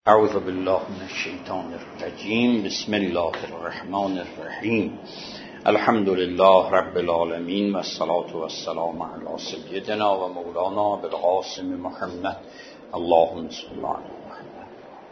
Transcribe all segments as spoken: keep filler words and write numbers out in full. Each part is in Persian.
اعوذ بالله من الشیطان الرجیم. بسم الله الرحمن الرحیم. الحمد لله رب العالمین و الصلاة و السلام علی سیدنا و مولانا بالقاسم محمد. اللهم صل علی محمد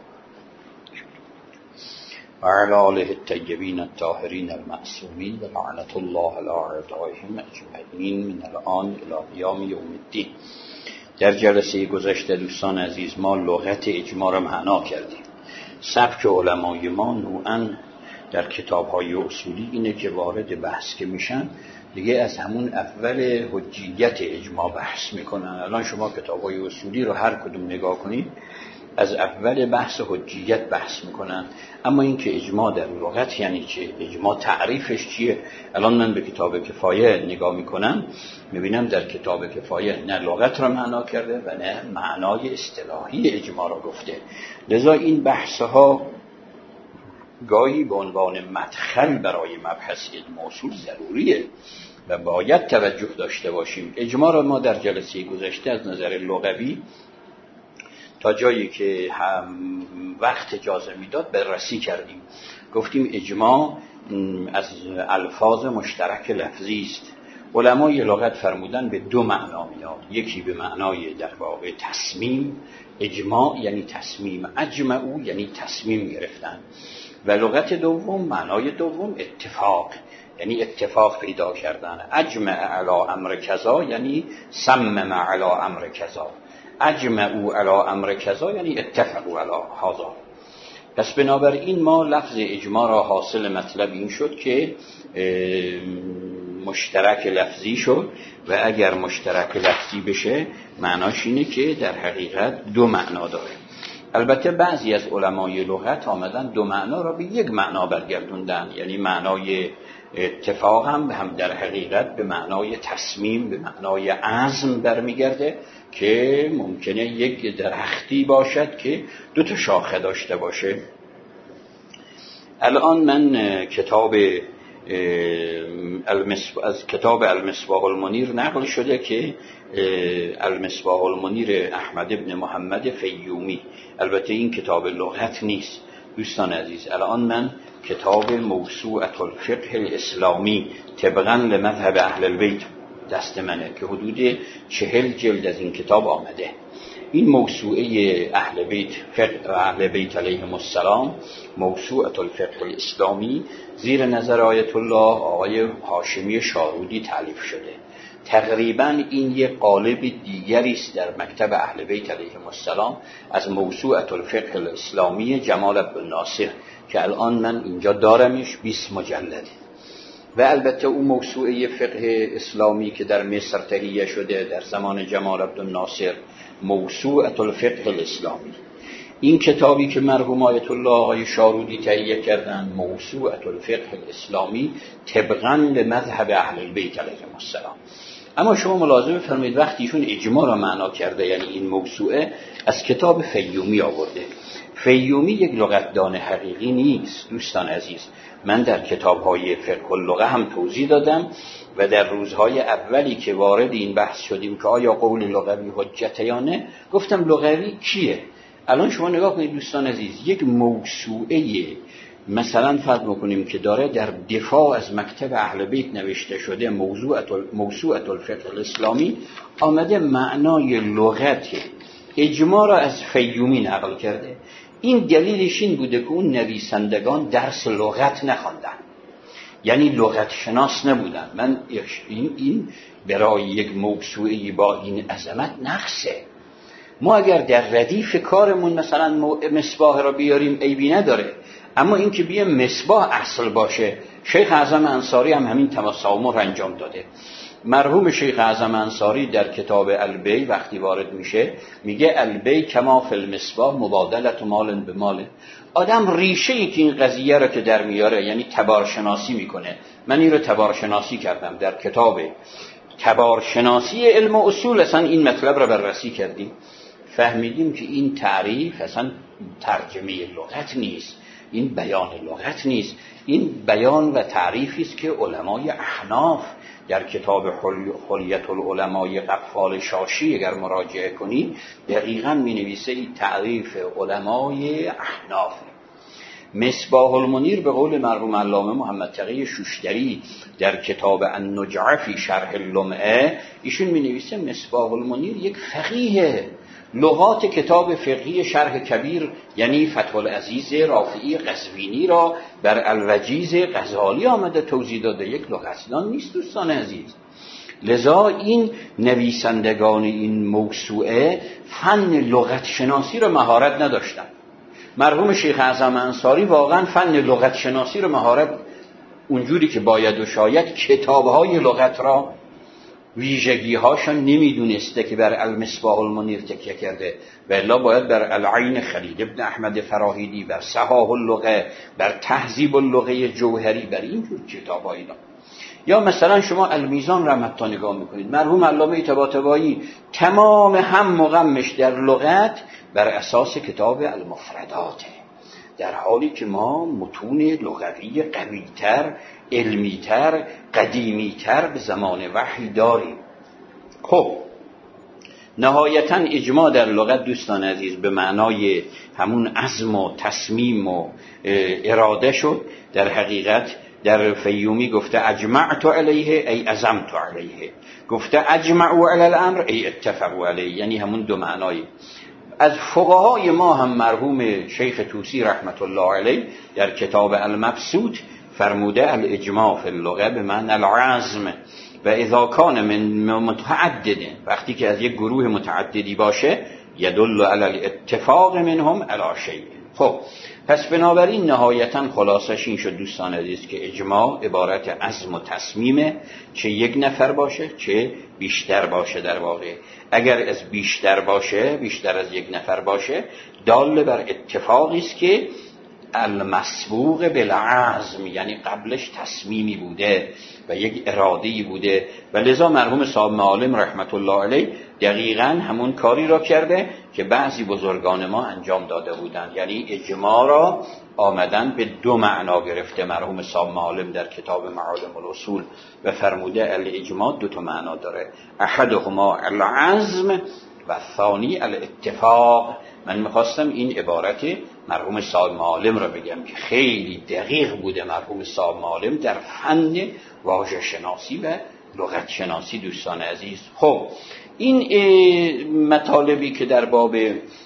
و علی آله الطیبین الطاهرین المعصومین و لعنة الله علی اعدائهم اجمعین من الان الی یوم یوم الدین. در جلسه گذشته دوستان عزیز ما لغت اجماع را معنا کردیم. سبک علمای ما نوعاً در کتاب‌های اصولی اینه که وارد بحث که میشن دیگه از همون اول حجیت اجماع بحث میکنن. الان شما کتاب‌های اصولی رو هر کدوم نگاه کنید از اول بحث حجیت بحث میکنن، اما این که اجماع در لغت یعنی چه، اجماع تعریفش چیه. الان من به کتاب کفایه نگاه میکنم میبینم در کتاب کفایه نه لغت را معنا کرده و نه معنای اصطلاحی اجماع را گفته. لذا این بحثها گاهی به عنوان مدخل برای مبحث علم اصول ضروریه و باید توجه داشته باشیم. اجماع را ما در جلسه گذشته از نظر لغوی تا جایی که هم وقت اجازه میداد بررسی کردیم. گفتیم اجماع از الفاظ مشترک لفظی است. علمای لغت فرمودن به دو معنا میاد. یکی به معنای در واقع تصمیم، اجماع یعنی تصمیم، اجمعو یعنی تصمیم گرفتن، و لغت دوم معنای دوم اتفاق یعنی اتفاق پیدا کردن. اجمع علی امر کذا یعنی صمم علی امر کذا، اجمعوا علی امر کذا یعنی اتفقوا علی هذا. پس بنابراین ما لفظ اجماع را حاصل مطلب این شد که مشترک لفظی شد و اگر مشترک لفظی بشه معناش اینه که در حقیقت دو معنا داره. البته بعضی از علمای لغت آمدن دو معنا را به یک معنا برگردوندن، یعنی معنای اتفاق هم هم در حقیقت به معنای تصمیم، به معنای عزم برمیگرده که ممکنه یک درختی باشد که دو تا شاخه داشته باشه. الان من کتاب از کتاب المصباح المنیر نقل شده که المصباح المنیر احمد ابن محمد فیومی، البته این کتاب لغت نیست دوستان عزیز. الان من کتاب موسوعة الفقه الاسلامی طبقاً لمذهب اهل البیت دست منه که حدود چهل جلد از این کتاب آمده. این موسوعه اهل بیت فقه اهل بیت علیهم السلام، موسوعة الفقه الاسلامی، زیر نظر آیت الله آقای هاشمی شارودی تالیف شده. تقریباً این یک قالب دیگری است در مکتب اهل بیت علیهم السلام از موسوعة الفقه الاسلامی جمال عبد الناصر که الان من اینجا دارمش، بیست مجلده. و البته اون موسوعه فقه اسلامی که در مصر تهیه شده در زمان جمال عبد الناصر، موسوعة الفقه الاسلامی. این کتابی که مرحوم آیت الله آقای شارودی تهیه کردن، موسوعة الفقه الاسلامی طبقاً لمذهب اهل البیت علیهم السلام. اما شما ملاحظه بفرمایید وقتی ایشون اجماع را معنا کرده، یعنی این موسوعه از کتاب فیومی آورده. فیومی یک لغتدان حقیقی نیست دوستان عزیز. من در کتاب‌های فقه اللغه هم توضیح دادم و در روزهای اولی که وارد این بحث شدیم که آیا قول لغوی حجت یا نه، گفتم لغوی کیه. الان شما نگاه کنید دوستان عزیز، یک موسوعه مثلا فرض می‌کنیم که داره در دفاع از مکتب اهل بیت نوشته شده، موضوعات موسوعة الفقه الاسلامی، آمده معنای لغت اجماع را از فیومی نقل کرده. این دلیلش این بوده که اون نویسندگان درس لغت نخواندن، یعنی لغت شناس نبودن. من این این برای یک موسوعه با این عظمت نقصه. ما اگر در ردیف کارمون مثلا مصباح را بیاریم عیبی نداره، اما این که بیه مصباح اصل باشه. شیخ اعظم انصاری هم همین تسامح انجام داده. مرحوم شیخ اعظم انصاری در کتاب البی وقتی وارد میشه میگه البی کما فی المصباح مبادلت مال به مال. آدم ریشه ای که این قضیه رو که در میاره یعنی تبارشناسی میکنه. من این رو تبارشناسی کردم در کتاب تبارشناسی علم اصول، اصلا این مطلب رو بررسی کردیم، فهمیدیم که این تعریف اصلا ترجمه لغت نیست، این بیان لغت نیست، این بیان و تعریفی است که علمای احناف در کتاب حلیت العلمای قفال شاشی اگر مراجعه کنید دقیقاً می نویسه این تعریف علمای احناف. مصباح المنیر به قول مرحوم علامه محمد تقی شوشتری در کتاب النجعه فی شرح اللمعه ایشون می نویسه مصباح المنیر یک فقیه، لغات کتاب فقهی شرح کبیر یعنی فتح العزیز رافعی قزوینی را بر الوجیز غزالی آمده توضیح داده، یک لغتدان نیست دوستان عزیز. لذا این نویسندگان این موسوعه فن لغت شناسی را مهارت نداشتند. مرحوم شیخ اعظم انصاری واقعا فن لغت شناسی رو مهارت اونجوری که باید و شاید کتاب‌های لغت را ویژگی‌هاشون نمیدونسته که بر المصباح المنیر تکیه کرده، و الا باید بر العین خلیل ابن احمد فراهیدی، بر صحاح اللغه، بر تهذیب اللغه جوهری، بر اینجور کتاب‌های را. یا مثلا شما المیزان رحمت تا نگاه میکنید، مرحوم علامه طباطبایی تمام هم مغمش در لغت بر اساس کتاب المفرداته، در حالی که ما متون لغوی قوی‌تر، علمی‌تر، قدیمی‌تر به زمان وحی داریم. خب نهایتاً اجماع در لغت دوستان عزیز به معنای همون عزم و تصمیم و اراده شد. در حقیقت در فیومی گفته اجمعت علیه ای عزمت علیه، گفته اجمعوا علی الامر ای اتفقوا علیه، یعنی همون دو معنایی. از فقهای ما هم مرحوم شیخ طوسی رحمت الله علیه در کتاب المبسوط فرموده الاجماع فی اللغه به معنی العزم و اذا کان من متعدد، وقتی که از یک گروه متعددی باشه یدل علی الاتفاق منهم علی شیء. خب پس بنابراین نهایتاً خلاصش این شد دوستان عزیز که اجماع عبارت عزم و تصمیمه، چه یک نفر باشه چه بیشتر باشه. در واقع اگر از بیشتر باشه، بیشتر از یک نفر باشه، دال بر اتفاقی است که المسبوق بالعزم، یعنی قبلش تصمیمی بوده و یک اراده‌ای بوده. و لذا مرحوم صاحب معالم رحمت الله علیه دقیقاً همون کاری را کرده که بعضی بزرگان ما انجام داده بودند، یعنی اجماع را آمدن به دو معنا گرفته مرحوم صاحب معالم در کتاب معالم الاصول و فرموده الاجماع دو تا معنا داره، احدهما العزم و ثانی الاتفاق. من میخواستم این عبارت مرحوم صاحب معالم را بگم که خیلی دقیق بوده مرحوم صاحب معالم در فن واژه شناسی و لغت شناسی دوستان عزیز. خب این مطالبی که در باب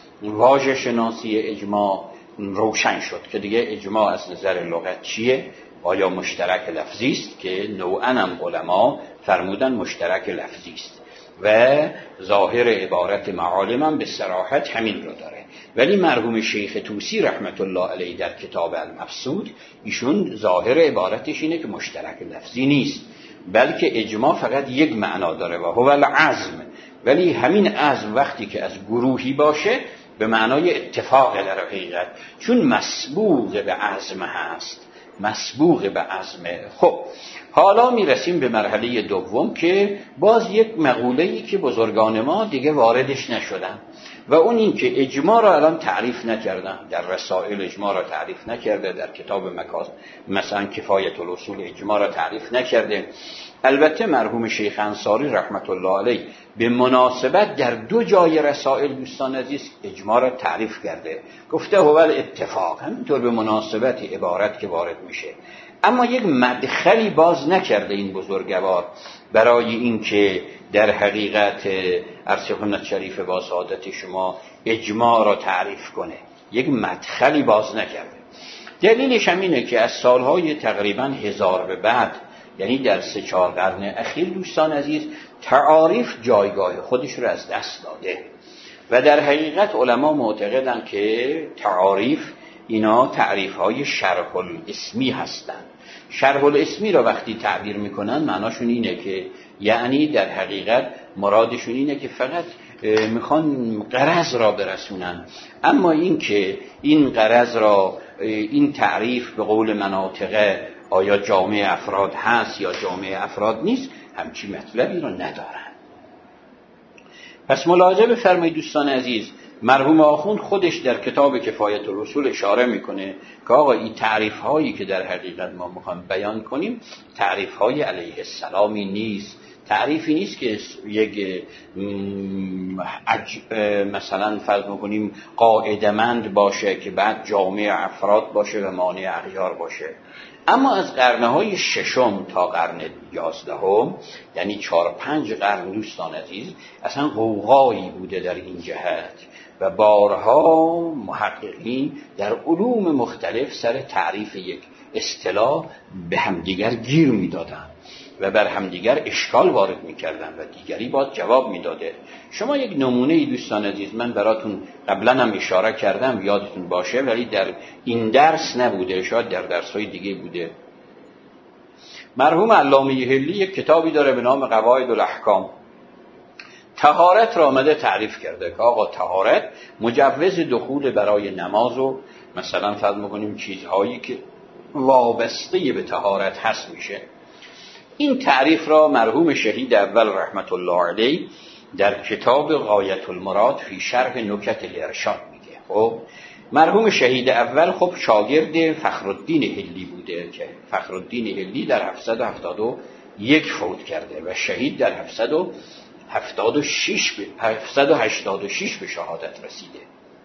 واژه شناسی اجماع روشن شد که دیگه اجماع از نظر لغت چیه، آیا مشترک لفظی است که نوعاً هم علما فرمودن مشترک لفظی است و ظاهر عبارت معالم هم به صراحت همین رو داره. ولی مرحوم شیخ طوسی رحمت الله علیه در کتاب المبسوط ایشون ظاهر عبارتش اینه که مشترک لفظی نیست، بلکه اجماع فقط یک معنا داره و هو العزم. ولی همین عزم وقتی که از گروهی باشه به معنای اتفاق در حقیقت، چون مسبوق به عزم هست، مسبوق به عزم. خب حالا میرسیم به مرحله دوم که باز یک مقوله‌ای که بزرگان ما دیگه واردش نشدن و اون این که اجماع را الان تعریف نکردن، در رسائل اجماع را تعریف نکرده، در کتاب مکاس مثلا کفایت الاصول اجماع را تعریف نکرده. البته مرحوم شیخ انصاری رحمت الله علیه به مناسبت در دو جای رسائل دوستان عزیز اجماع را تعریف کرده، گفته هو الاتفاق، همینطور به مناسبت عبارت که وارد میشه، اما یک مدخلی باز نکرده این بزرگوار برای اینکه در حقیقت عرض کنت شریف با سعادت شما اجماع را تعریف کنه، یک مدخلی باز نکرده. دلیلش هم اینه که از سالهای تقریبا هزار به بعد، یعنی در سه چهار قرن اخیر دوستان عزیز، تعاریف جایگاه خودش رو از دست داده و در حقیقت علما معتقدن که تعاریف اینا تعریف‌های شرح الاسمی هستند. شرح الاسمی را وقتی تعبیر میکنن معناشون اینه که یعنی در حقیقت مرادشون اینه که فقط میخوان غرض را برسونن، اما این که این غرض را، این تعریف به قول مناطق آیا جامعه افراد هست یا جامعه افراد نیست، همچی مطلبی را ندارن. پس ملاحظه بفرمایید دوستان عزیز، مرحوم آخوند خودش در کتاب کفایت الرسول اشاره میکنه که آقا این تعریف هایی که در حقیقت ما میخوایم بیان کنیم تعریف های علیه السلامی نیست، تعریفی نیست که یک مثلا فرض میکنیم قاعده‌مند باشه که بعد جامع افراد باشه و مانع اغیار باشه. اما از قرنهای ششم تا قرن یازدهم، یعنی چهار پنج قرن دوستان عزیز، اصلا غوغایی بوده در این جهت و بارها محققین در علوم مختلف سر تعریف یک اصطلاح به همدیگر گیر میدادند و بر همدیگر اشکال وارد میکردن و دیگری باز جواب میداده. شما یک نمونه ای دوستان عزیز من براتون قبلا هم اشاره کردم یادتون باشه، ولی در این درس نبوده، شاید در درس‌های دیگه بوده. مرحوم علامه حلی یک کتابی داره به نام قواعد الاحکام. طهارت را آمده تعریف کرده که آقا طهارت مجوز دخول برای نماز و مثلا فرض می‌کنیم چیزهایی که وابسته به طهارت هست میشه. این تعریف را مرحوم شهید اول رحمت الله علیه در کتاب غایت المراد فی شرح نکت الارشاد میگه. خب مرحوم شهید اول خب شاگرد فخرالدین حلی بوده که فخرالدین حلی در هفتصد و هفتاد و یک فوت کرده و شهید در هفتصد و هفتاد و هشتاد و شش به شهادت رسیده.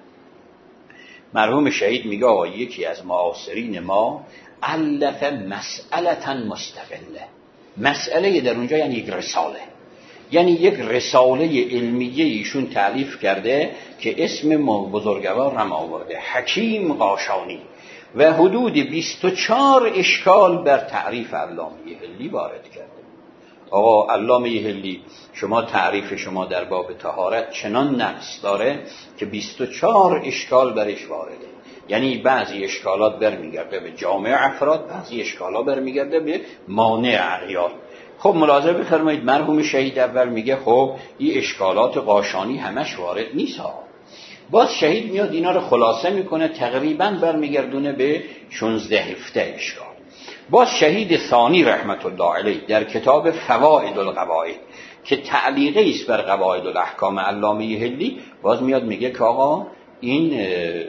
مرحوم شهید میگه آقا یکی از معاصرین ما الف مسئلة مستقله. مسئله در اونجا یعنی یک رساله، یعنی یک رساله علمیه ایشون تالیف کرده که اسم بزرگوار هم آورده، حکیم قاشانی، و حدود بیست و چهار اشکال بر تعریف علامه حلی وارد کرده. آقا علامه حلی شما تعریف شما در باب طهارت چنان نقص داره که بیست و چهار اشکال برش وارده، یعنی بعضی اشکالات برمیگرده به جامع افراد، بعضی اشکالات برمیگرده به مانع اغیار. خب ملاحظه بفرمایید مرحوم شهید اول میگه خب این اشکالات قاشانی همش وارد نیست ها. باز شهید میاد اینا رو خلاصه میکنه تقریبا برمیگردونه به شانزده هفده اشکال. باز شهید ثانی رحمت الله علیه در کتاب فوائد القواعد که تعلیقی است بر قواعد الاحکام علامه حلی باز میاد میگه که آقا این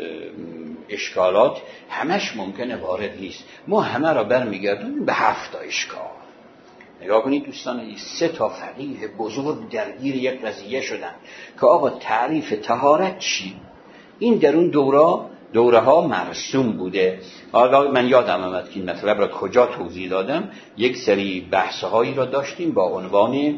اشکالات همش ممکنه وارد نیست، ما همه را برمیگردونیم به هفت تا اشکال. نگاه کنید دوستان، این سه تا فقیه بزرگ درگیر یک قضیه شدن که آقا تعریف طهارت چی؟ این در اون دوره دوره ها مرسوم بوده. آقا من یادم آمد که این مطلب را کجا توضیح دادم، یک سری بحث هایی را داشتیم با عنوان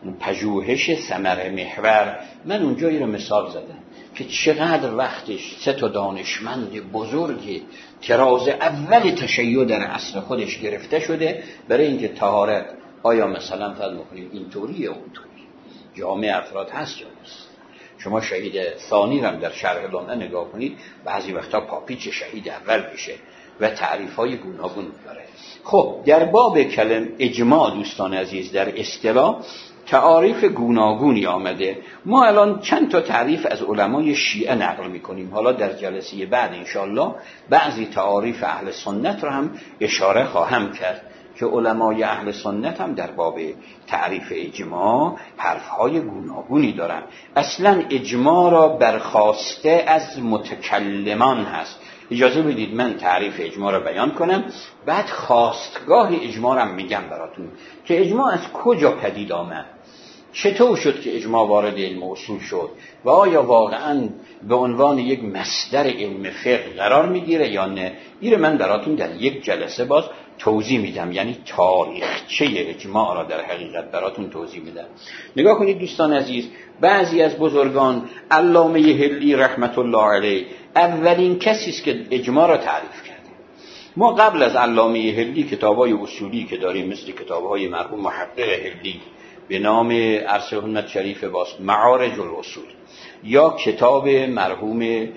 پژوهش ثمر محور. من اونجا این رو مثال زدم که چقدر وقتش سه تا دانشمند بزرگ تراز اول تشیع در عصر خودش گرفته شده برای اینکه طهارت آیا مثلا فرض می‌کنیم اینطوریه اونطوری جامع افراد هست یا نیست. شما شهید ثانی هم در شرح لمعه نگاه کنید، بعضی وقتا پاپیچ شهید اول میشه و تعریف‌های گوناگون داره. خب در باب کلم اجماع دوستان عزیز در اصطلاح تعاریف گوناگونی آمده. ما الان چند تا تعریف از علمای شیعه نقل میکنیم، حالا در جلسه بعد انشاءالله بعضی تعاریف اهل سنت رو هم اشاره خواهم کرد که علمای اهل سنت هم در باب تعریف اجماع حرفهای گوناگونی دارن. اصلا اجماع را برخواسته از متکلمان هست. اجازه بدید من تعریف اجماع را بیان کنم، بعد خواستگاه اجماع را میگم براتون که اجماع از کجا پدید آمد، چطور شد که اجماع وارد علم اصول شد و آیا واقعا به عنوان یک مصدر علم فقه قرار میگیره یا نه. این من براتون در یک جلسه باز توضیح میدم، یعنی تاریخچه اجماع را در حقیقت براتون توضیح میدم. نگاه کنید دوستان عزیز، بعضی از بزرگان علامه حلی رحمت الله علیه اولین کسی است که اجماع را تعریف کرده. ما قبل از علامه حلی کتاب‌های اصولی که داریم مثل کتاب‌های مرحوم محقق حلی به نام عرض حکمت شریف باز معارج الاصول، یا کتاب مرحوم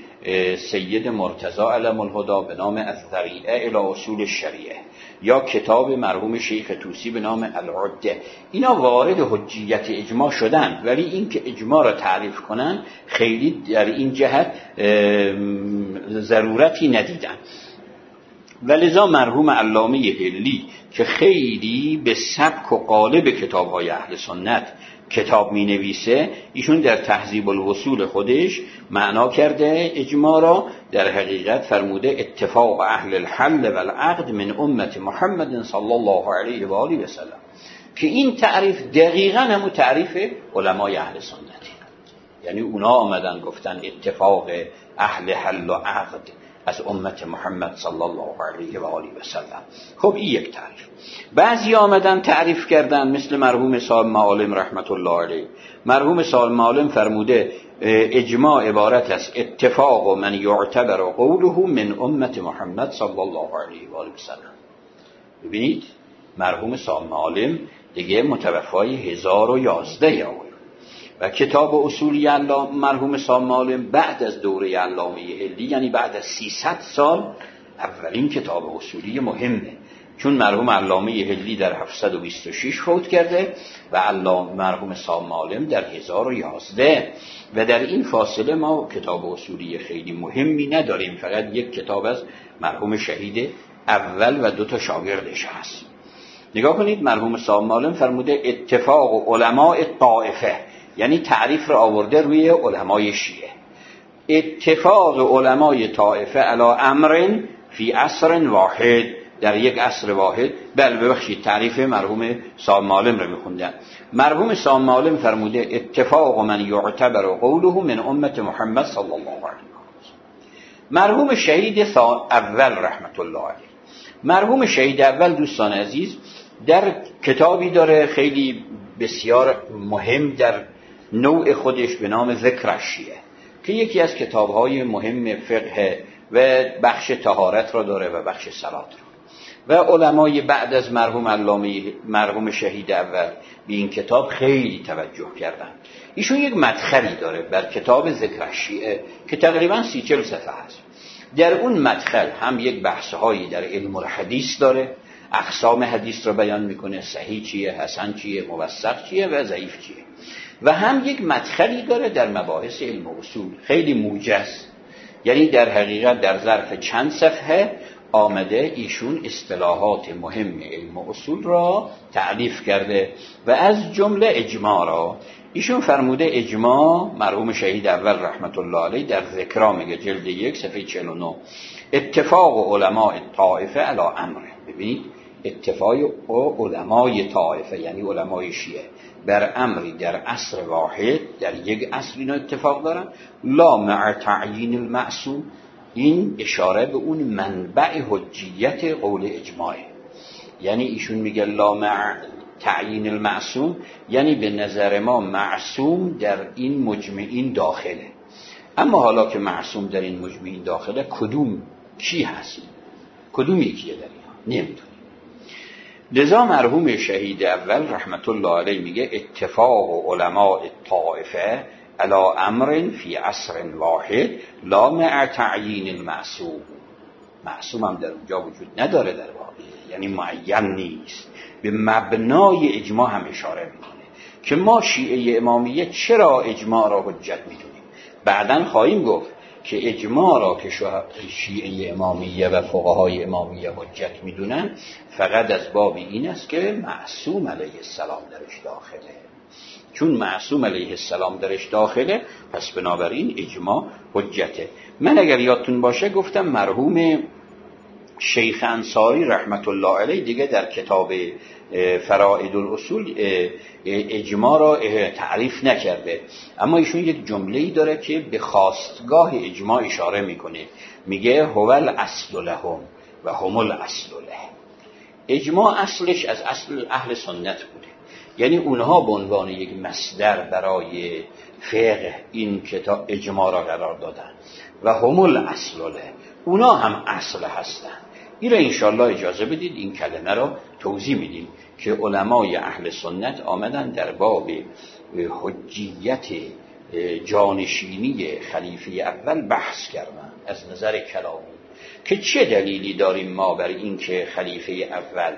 سید مرتضی علم الهدی به نام الذریعه الی اصول الشریعه، یا کتاب مرحوم شیخ طوسی به نام العده، اینا وارد حجیت اجماع شدن، ولی این که اجماع را تعریف کنن خیلی در این جهت ضرورتی ندیدن. ولذا مرحوم علامه حلی که خیلی به سبک و قالب کتاب‌های اهل سنت کتاب می نویسه، ایشون در تهذیب الوصول خودش معنا کرده اجماع را، در حقیقت فرموده اتفاق اهل الحل و العقد من امت محمد صلی الله علیه و آله و سلم، که این تعریف دقیقاً همون تعریف علمای اهل سنتی، یعنی اونا آمدن گفتن اتفاق اهل حل و عقد از امت محمد صلی الله علیه و آله و سلم. خب این یک تعریف. بعضی آمدن تعریف کردن مثل مرحوم صاحب معالم رحمت الله علیه. مرحوم صاحب معالم فرموده اجماع عبارت است اتفاق من یعتبر قوله من امت محمد صلی الله علیه و آله و سلم. ببینید مرحوم صاحب معالم دیگه متوفای هزار و یازده یا و کتاب اصولی علامه مرحوم صاحب معالم بعد از دوره علامه حلی، یعنی بعد از سیصد سال اولین کتاب اصولی مهمه، چون مرحوم علامه حلی در هفتصد و بیست و شش فوت کرده و علامه مرحوم صاحب معالم در هزار و یازده، و در این فاصله ما کتاب اصولی خیلی مهمی نداریم، فقط یک کتاب از مرحوم شهید اول و دو تا شاگردش هست. نگاه کنید مرحوم صاحب معالم فرموده اتفاق علماء طائفه، یعنی تعریف را آورده روی علمای شیعه، اتفاق علمای طائفه علی امر فی عصر واحد، در یک عصر واحد. بل ببخشید تعریف مرحوم صاحب معالم را میخوندن. مرحوم صاحب معالم فرموده اتفاق من یعتبر قوله من امت محمد صلی الله علیه و سلم. مرحوم شهید اول رحمت الله علیه، مرحوم شهید اول دوستان عزیز در کتابی داره خیلی بسیار مهم در نوع خودش به نام ذکر الشیعه، که یکی از کتاب‌های مهم فقه و بخش طهارت را داره و بخش صلات را، و علمای بعد از مرحوم علامه مرحوم شهید اول به این کتاب خیلی توجه کردن. ایشون یک مدخلی داره بر کتاب ذکر الشیعه که تقریبا سی چل صفحه است. در اون مدخل هم یک بحث‌هایی در علم الحدیث داره، اقسام حدیث را بیان میکنه، صحیح چیه، حسن چیه، موثق چیه و ضعیف چیه، و هم یک مدخلی داره در مباحث علم و اصول خیلی موجز، یعنی در حقیقت در ظرف چند صفحه آمده ایشون اصطلاحات مهم علم و اصول را تعریف کرده و از جمله اجماع را. ایشون فرموده اجماع، مرحوم شهید اول رحمت الله علیه در ذکرا میگه جلد یک صفحه چهل و نه، اتفاق علماء طائفه علی امر. ببینید اتفاق علمای طائفه یعنی علمای شیعه بر امری در عصر واحد، در یک عصر اینا اتفاق دارن، لا مع تعیین المعصوم. این اشاره به اون منبع حجیت قول اجماعه، یعنی ایشون میگه لا مع تعیین المعصوم، یعنی به نظر ما معصوم در این مجمعین داخله. اما حالا که معصوم در این مجمعین داخله، کدوم کی هست، کدوم یکیه در اینها نمیدونیم. لذا مرحوم شهید اول رحمت الله علیه میگه اتفاق علماء طائفه علی امر فی عصر واحد لا مع تعیین المعصوم. معصوم هم در اونجا وجود نداره در واقع، یعنی معین نیست. به مبنای اجماع هم اشاره میکنه که ما شیعه امامیه چرا اجماع را حجت میدونیم. بعداً خواهیم گفت که اجماع را که شیعه امامیه و فقهای امامیه حجت میدونن فقط از باب این است که معصوم علیه السلام درش داخله. چون معصوم علیه السلام درش داخله پس بنابراین اجماع حجته. من اگر یادتون باشه گفتم مرحوم شیخ انصاری رحمت الله علیه دیگه در کتاب فرائد الاصول اجماع را تعریف نکرده، اما ایشون یک جمله‌ای داره که به خاستگاه اجماع اشاره میکنه، میگه هو الاصل لهم و هم الاصل له. اجماع اصلش از اصل اهل سنت بوده، یعنی اونها به عنوان یک مصدر برای فقه این کتاب اجماع را قرار دادن و هم الاصل له، اونا هم اصل هستن. این را انشاءالله اجازه بدید این کلمه را توضیح میدیم که علمای اهل سنت آمدن در باب حجیت جانشینی خلیفه اول بحث کردن از نظر کلامی، که چه دلیلی داریم ما بر این که خلیفه اول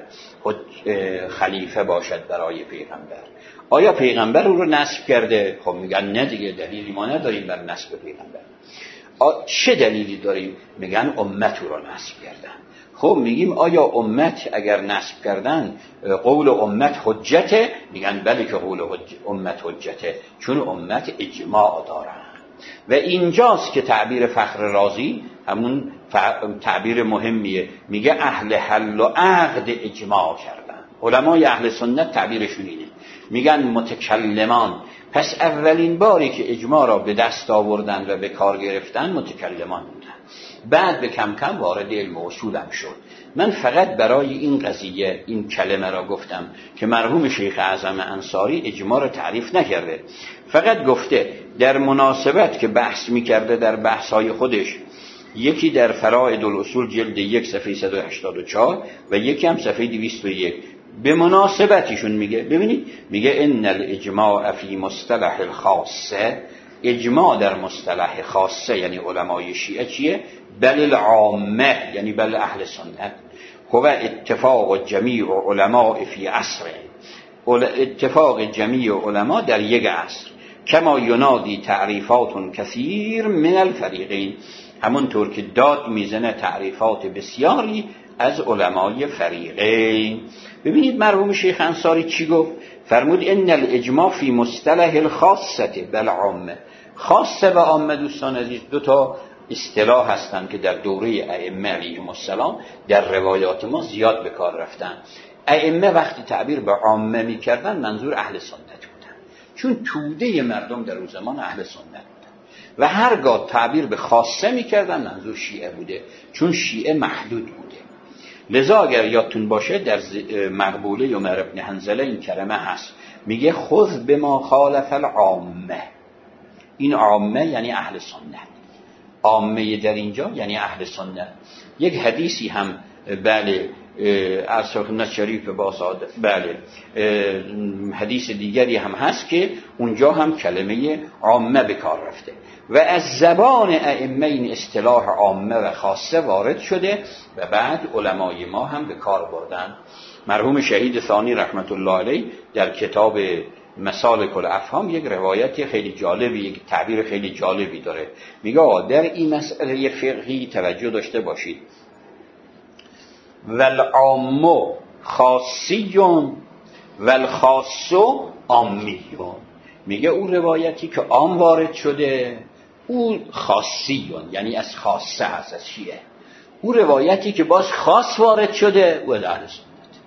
خلیفه باشد برای پیغمبر؟ آیا پیغمبر او رو نصب کرده؟ خب میگن نه دیگه، دلیلی ما نداریم بر نصب پیغمبر. چه دلیلی داریم؟ میگن امت رو نصب کردن. خب میگیم آیا امت اگر نصب کردن قول امت حجته؟ میگن بله که قول امت حجته، چون امت اجماع دارن. و اینجاست که تعبیر فخر رازی همون تعبیر مهمیه، میگه اهل حل و عقد اجماع کردن. علمای اهل سنت تعبیرشون اینه، میگن متکلمان. پس اولین باری که اجماع را به دست آوردن و به کار گرفتن متکلمان بودن، بعد به کم کم وارد علم و اصول هم شد. من فقط برای این قضیه این کلمه را گفتم که مرحوم شیخ اعظم انصاری اجماع را تعریف نکرده، فقط گفته در مناسبت که بحث میکرده در بحث‌های خودش، یکی در فرائد الاصول جلد یک صفحه صد و هشتاد و چهار و یکی هم صفحه دویست و یک، به مناسبتشون میگه. ببینید میگه ان الاجماع فی مصطلح الخاصه، اجماع در مصطلح خاصه یعنی علمای شیعه چیه؟ بل العامه یعنی بل اهل سنت، هو اتفاق جمیع علماء فی عصر، اتفاق جمیع علما در یک عصر، کما ینادی تعریفات کثیر من الفریقین، همونطور که داد میزنه تعریفات بسیاری از علمای فریقین. ببینید مرحوم شیخ انصاری چی گفت؟ فرمود ان الاجماع فی مصطلح الخاصه بل عامه. خاصه و عامه دوستان عزیز دو تا اصطلاح هستند که در دوره ائمه علیهم السلام در روایات ما زیاد به کار رفتن. ائمه وقتی تعبیر به عامه میکردن منظور اهل سنت بودن، چون توده مردم در اون زمان اهل سنت بودن، و هرگاه تعبیر به خاصه میکردن منظور شیعه بوده، چون شیعه محدود بوده. لذا اگر یادتون باشه در مقبوله عمر بن حنظله این کلمه هست، میگه خذ بما خالف العامه. این عامه یعنی اهل سنت، عامه در اینجا یعنی اهل سنت. یک حدیثی هم بله از سخن شریف باساد، بله حدیث دیگری هم هست که اونجا هم کلمه عامه به کار رفته و از زبان ائمه این اصطلاح عامه و خاصه وارد شده و بعد علمای ما هم به کار بردن. مرحوم شهید ثانی رحمت الله علیه در کتاب مسالک الافهام یک روایت خیلی جالبی، یک تعبیر خیلی جالبی داره. میگه در این مسئله فقهی توجه داشته باشید، والعام خاصیون والخاص عامیون. میگه اون روایتی که عام وارد شده اون خاصیون یعنی از خاصه هست، از شیعه. اون روایتی که باز خاص وارد شده او از اهل سنت.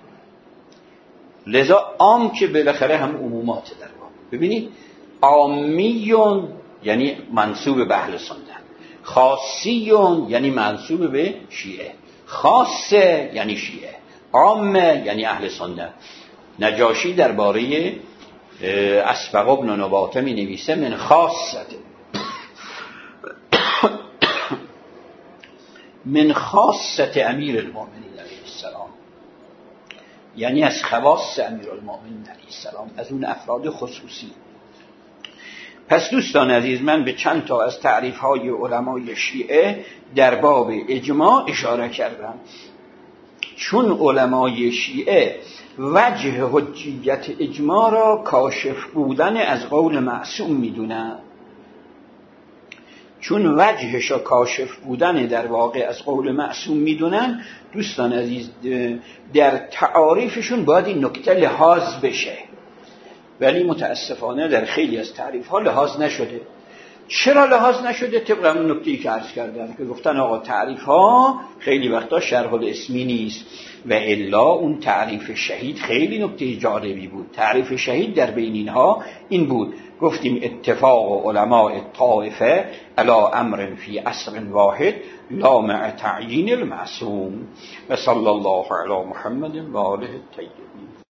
لذا عام که بالاخره هم عمومات در واقع. ببینید عامیون یعنی منسوب به اهل سنت، خاصیون یعنی منسوب به شیعه، خاصه یعنی شیعه، عامه یعنی اهل سنت. نجاشی درباره اسبق ابن نباته می نویسه من خاصت من خاصت امیر المؤمنین علیه السلام، یعنی از خواص امیر المؤمنین علیه السلام، از اون افراد خصوصی. پس دوستان عزیز من به چند تا از تعریف های علمای شیعه در باب اجماع اشاره کردم، چون علمای شیعه وجه حجیت اجماع را کاشف بودن از قول معصوم میدونن. چون وجهش را کاشف بودن در واقع از قول معصوم میدونن، دوستان عزیز در تعاریفشون باید این نکته لحاظ بشه، ولی متاسفانه در خیلی از تعریف ها لحاظ نشده. چرا لحاظ نشده؟ طبق همون نکته‌ای که عرض کردم که گفتن آقا تعریف ها خیلی وقتا شرح الاسمی نیست، و الا اون تعریف شهید خیلی نکته جالبی بود. تعریف شهید در بین اینها این بود، گفتیم اتفاق علماء الطائفه علی امر فی عصر واحد لا مع تعیین المعصوم. و صلی الله علی محمد و آله الطیبین.